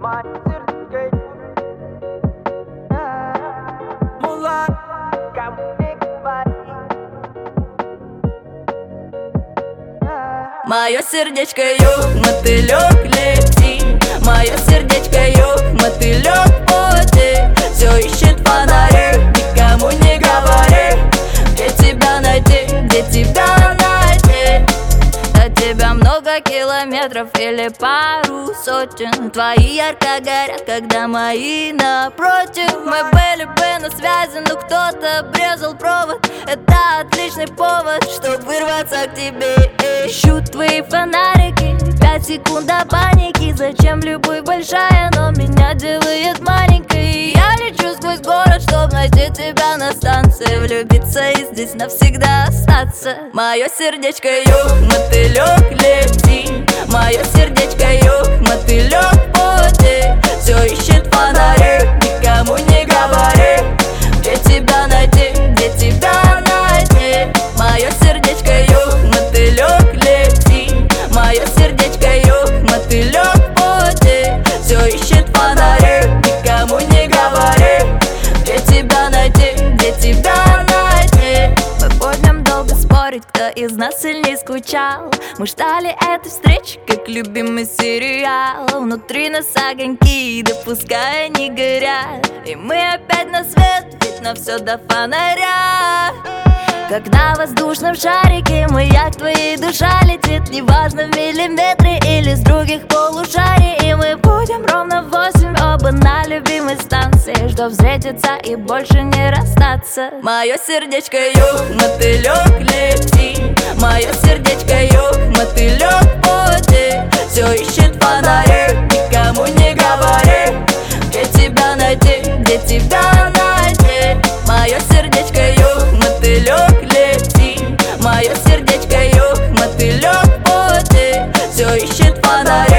Мое сердечко юг, мотылек лети. Мое сердечко юг, мотылек в пути. Все ищет фонари, никому не говори. Где тебя найти, где тебя найти? До тебя много километров или пару сотен. Твои ярко горят, когда мои напротив. Мы были бы на связи, но кто-то обрезал провод. Это отличный повод, чтобы вырваться к тебе. Ищу твои фонарики, 5 секунд до паники. Зачем любовь большая, но меня делает маленькой? Я лечу сквозь город, чтоб найти тебя на станции. Влюбиться и здесь навсегда остаться. Мое сердечко юг, мотылек лети. Мое сердечко юг, мотылек в пути. Все ищет фонари, никому не говори. Где тебя найти, где тебя найти? Мое сердечко юг, мотылек лети. Мое сердечко юг, мотылек в пути. Все ищет фонари, никому не говори. Где тебя найти, где тебя найти? Мы будем долго спорить, кто из нас сильнее скучал. Мы ждали этой встречи, как любимый сериал. Внутри нас огоньки, да пускай они горят. И мы опять на свет, ведь на все до фонаря. Как на воздушном шарике, маяк твоей душа летит. Неважно, в миллиметре или с других полушарий. И мы будем ровно в 8, оба на любимой станции, чтоб встретиться и больше не расстаться. Мое сердечко юг, мотылек лети. Мое сердечко юг, мотылек в пути. Все ищет фонари, никому не говори. Где тебя найти, где тебя найти? Мое сердечко юг, мотылек лети. Мое сердечко юг, мотылек в пути. Все ищет фонари.